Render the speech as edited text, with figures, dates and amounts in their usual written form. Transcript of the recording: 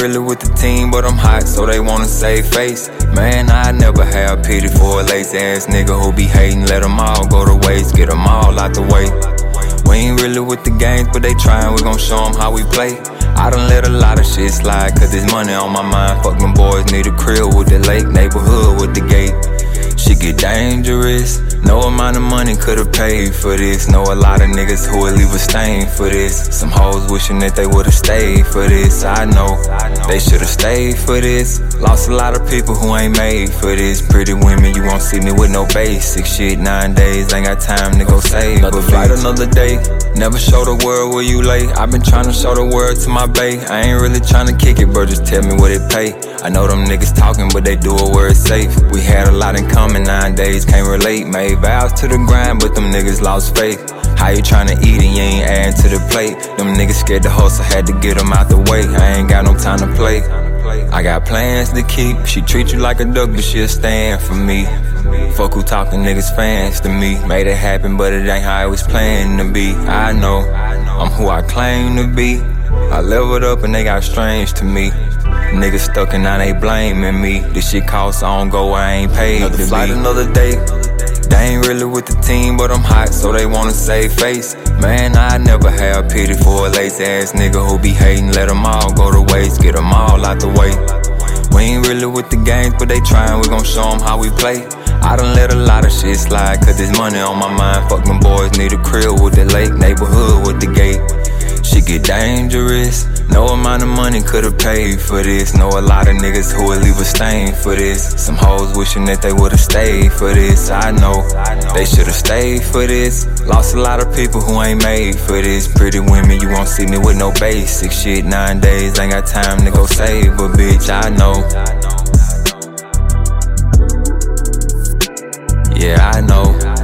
really with the team, but I'm hot, so they wanna save face. Man, I never have pity for a lazy ass nigga who be hating. Let them all go to waste, get them all out the way. We ain't really with the games, but they tryin', we gon' show them how we play. I done let a lot of shit slide, cause there's money on my mind. Fuck them boys, need a crib with the lake, neighborhood with the gate. Shit get dangerous. No amount of money could've paid for this. Know a lot of niggas who would leave a stain for this. Some hoes wishing that they would've stayed for this. I know they should've stayed for this. Lost a lot of people who ain't made for this. Pretty women, you won't see me with no basic shit. 9 days, ain't got time to go save another flight, another day. Never show the world where you lay. I've been trying to show the world to my bae. I ain't really trying to kick it, bro, just tell me what it pay. I know them niggas talking, but they do it where it's safe. We had a lot in common, 9 days, can't relate. Made vows to the grind, but them niggas lost faith. How you tryna eat and you ain't adding to the plate? Them niggas scared to hustle, had to get them out the way. I ain't got no time to play. I got plans to keep. She treat you like a duck, but she'll stand for me. Fuck who talking, niggas fans to me. Made it happen, but it ain't how I was planning to be. I know, I'm who I claim to be. I leveled up and they got strange to me. Niggas stuck and now they blaming me. This shit costs, I don't go where I ain't paid to be. Another flight, another day. They ain't really with the team, but I'm hot, so they wanna save face. Man, I never have pity for a lazy ass nigga who be hating. Let them all go to waste, get them all out the way. We ain't really with the games, but they tryin', we gon' show them how we play. I done let a lot of shit slide, cause there's money on my mind. Fuck them boys, need a crib with the lake, neighborhood with the gate. Shit get dangerous. No amount of money could've paid for this. Know a lot of niggas who would leave a stain for this. Some hoes wishing that they would've stayed for this. I know they should've stayed for this. Lost a lot of people who ain't made for this. Pretty women, you won't see me with no basic shit. 9 days, ain't got time to go save a bitch. I know. Yeah, I know.